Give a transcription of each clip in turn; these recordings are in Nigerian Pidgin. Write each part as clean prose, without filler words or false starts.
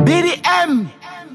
BDM.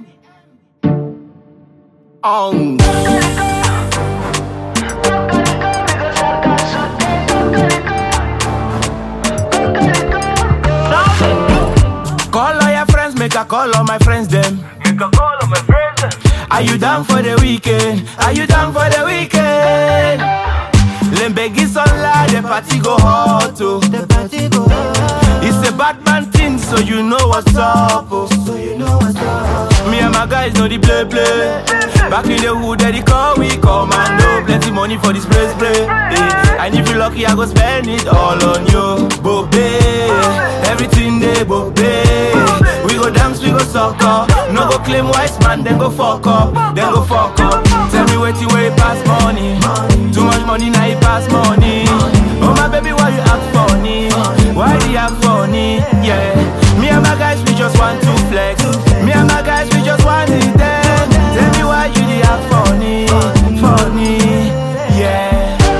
Call all your friends, make a call all my friends them. Make a call on my friends. Are you down for the weekend? Are you down for the weekend? Lembegi Sola, the party go hot, oh. The party go hot. It's a Batman thing, so you know what's up, oh. So you know what's up. Me and my guys know the play. Back in the hood, they call we commando. Plenty money for this place, play. And if you lucky, I go spend it all on you, Bobe. Everything they Bobe. We go dance, we go soccer. No go claim wise man, then go fuck up. Then go fuck up. Tell me what you way pass money. Too much money, now you pass money. Oh my baby, why you act funny? Why do you act funny? Yeah. Me and my guys, we just want to flex. Me and my guys, we just want it then. Tell me why you do act funny. Funny, yeah.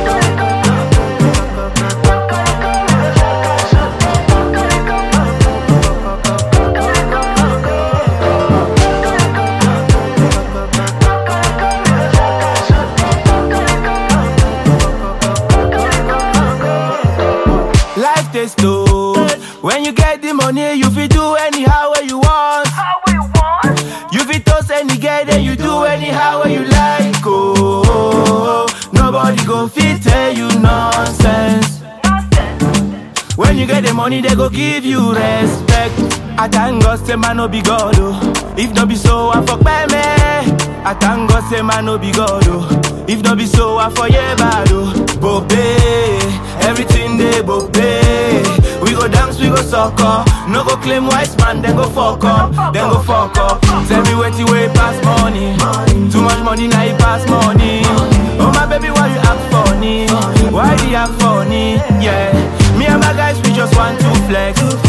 Life tastes good. When you get the money, you fit do anyhow where you want. How we want? You fit toast any girl, then you do anyhow where you like. Oh, nobody go fit tell you nonsense. When you get the money, they go give you respect. I thank God, say man no be God, oh. If no be so, I fuck by me. I thank God, say man no be God, oh. If no be so, I for yeah bad, oh. Bobe, everything they Bobe. We go dance, we go soccer. No go claim wise man, then go fuck up. Then go fuck up. Tell me what you way pass money. Too much money, now you pass money. Oh my baby, why you act funny? Why do you act funny? Yeah. Me and my guys, we just want to flex.